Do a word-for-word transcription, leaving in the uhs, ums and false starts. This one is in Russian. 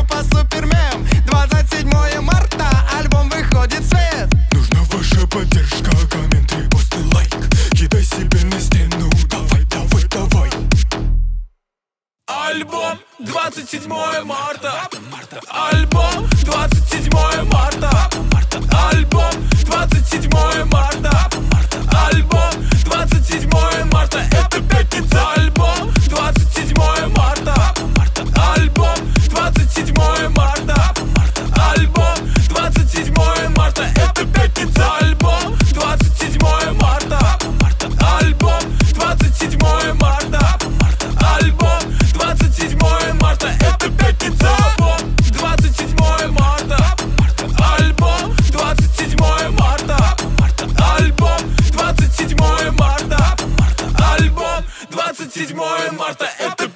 группа Супермем. Двадцать седьмое марта, альбом выходит в свет. Нужна ваша поддержка, комменты, посты, лайк. Кидай себе на стену, давай, давай, давай. Альбом двадцать седьмое марта. Альбом двадцать седьмое марта. Альбом двадцать седьмое марта. Альбом двадцать седьмое марта. Это пятница. Альбом двадцать седьмое марта. Альбом двадцать седьмое марта. Альбом двадцать седьмое марта. Это пятница. Альбом двадцать седьмое марта. Альбом двадцать седьмое марта. Альбом двадцать седьмое марта. Это пятница. Альбом двадцать седьмое марта. Альбом двадцать седьмое марта. Альбом двадцать седьмое марта. Альбом двадцать седьмое марта. Это